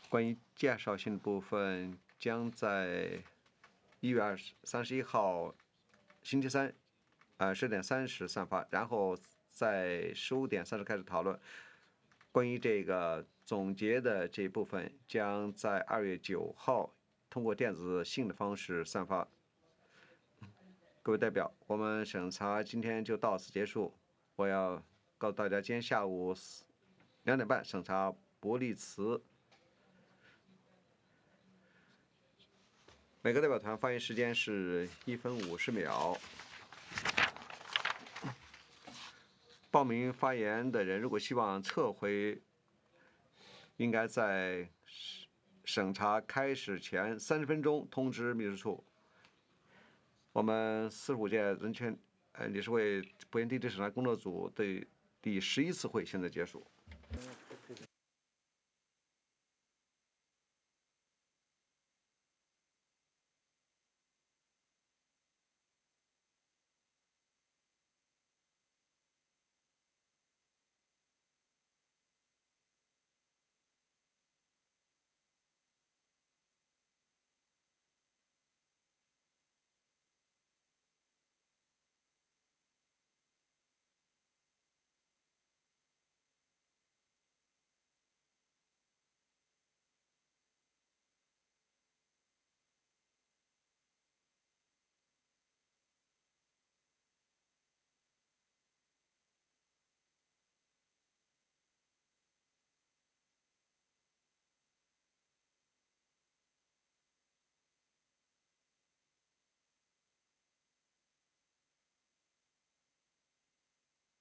关于介绍性的部分将在1月31号星期三10点30散发，然后在15点30开始讨论。关于这个总结的这部分将在2月9号通过电子信的方式散发。各位代表，我们审查今天就到此结束。我要告诉大家，今天下午2点半审查伯利茨。每个代表团发言时间是1分50秒。报名发言的人如果希望撤回，应该在审查开始前30分钟通知秘书处。我们45届人权理事会不言地审查工作组的第11次会现在结束。